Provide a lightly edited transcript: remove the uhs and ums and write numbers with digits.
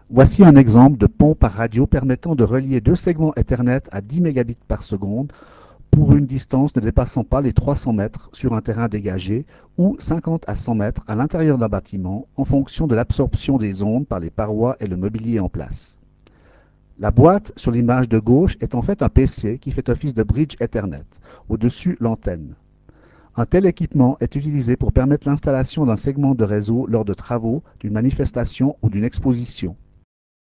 Voici un exemple de pont par radio permettant de relier deux segments Ethernet à 10 mégabits par seconde pour une distance ne dépassant pas les 300 mètres sur un terrain dégagé ou 50 à 100 mètres à l'intérieur d'un bâtiment en fonction de l'absorption des ondes par les parois et le mobilier en place. La boîte sur l'image de gauche est en fait un PC qui fait office de bridge Ethernet, au-dessus l'antenne. Un tel équipement est utilisé pour permettre l'installation d'un segment de réseau lors de travaux, d'une manifestation ou d'une exposition.